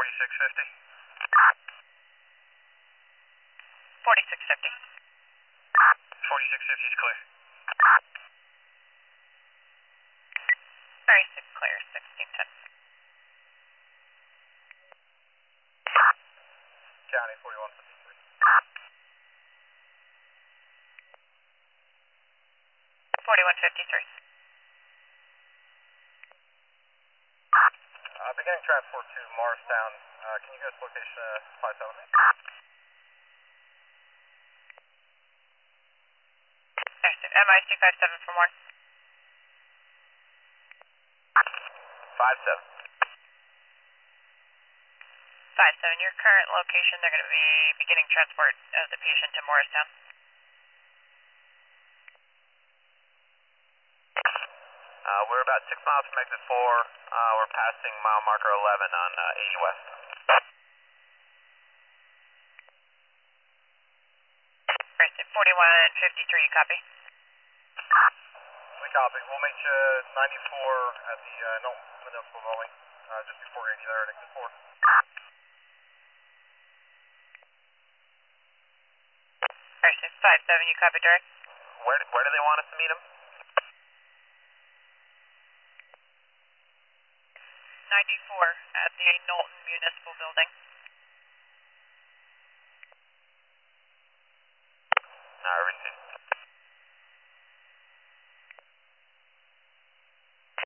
4650. 4650. 4650 is clear. 36 clear, 1610. County 4153. 4153. Beginning transport to Morristown. Can you go to location 57? MIC 57 for more. 57. 57, your current location, they're going to be beginning transport of the patient to Morristown. We're about 6 miles from exit 4. We're passing mile marker 11 on 80 West. 4153, copy. We copy. We'll meet you 94 at the Knowlton Municipal Building, just before getting you there at exit 4. 5657, you copy direct? Where do they want us to meet them? 94 at the Knowlton Municipal Building.